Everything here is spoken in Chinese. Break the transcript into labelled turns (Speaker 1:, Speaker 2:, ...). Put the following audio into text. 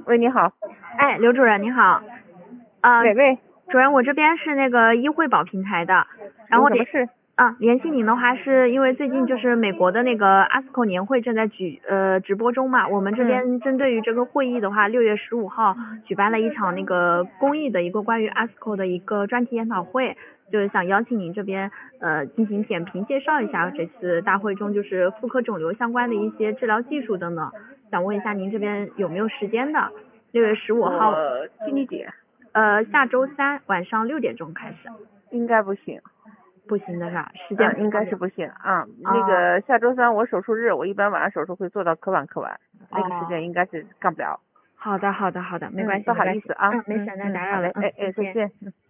Speaker 1: 喂，你好。
Speaker 2: 哎，刘主任你好，
Speaker 1: 哪位？
Speaker 2: 主任，我这边是那个医惠保平台的，然后
Speaker 1: 有什么事？
Speaker 2: 联系您的话是因为最近就是美国的那个 ASCO 年会正在直播中嘛，我们这边针对于这个会议的话，6月15号举办了一场那个公益的一个关于 ASCO 的一个专题研讨会，就是想邀请您这边进行点评介绍一下这次大会中就是妇科肿瘤相关的一些治疗技术等等，想问一下您这边有没有时间的？6月15号
Speaker 1: 星期几？
Speaker 2: 下周3晚上6点钟开始。
Speaker 1: 应该不行。
Speaker 2: 不行的是吧？时间
Speaker 1: 应该是不行啊。那个下周3我手术日，我一般晚上手术会做到可晚，那个时间应该是干不了。
Speaker 2: 好的，没关系，
Speaker 1: 不好意思啊。
Speaker 2: 没事，那打扰了，
Speaker 1: 好嘞，再见。